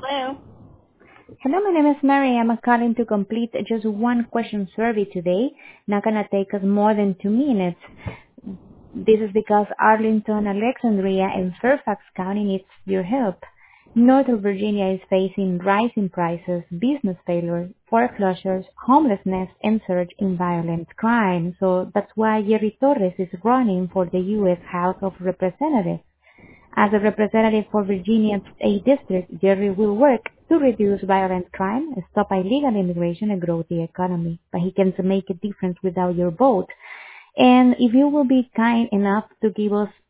Hello. Hello, my name is Mary. I'm calling to complete just one question survey today. Not gonna take us more than 2 minutes. This is because Arlington, Alexandria, and Fairfax County needs your help. Northern Virginia is facing rising prices, business failure, foreclosures, homelessness, and surge in violent crime. So that's why Jerry Torres is running for the U.S. House of Representatives. As a representative for Virginia's 8th District, Jerry will work to reduce violent crime, stop illegal immigration, and grow the economy. But he can make a difference without your vote. And if you will be kind enough to give us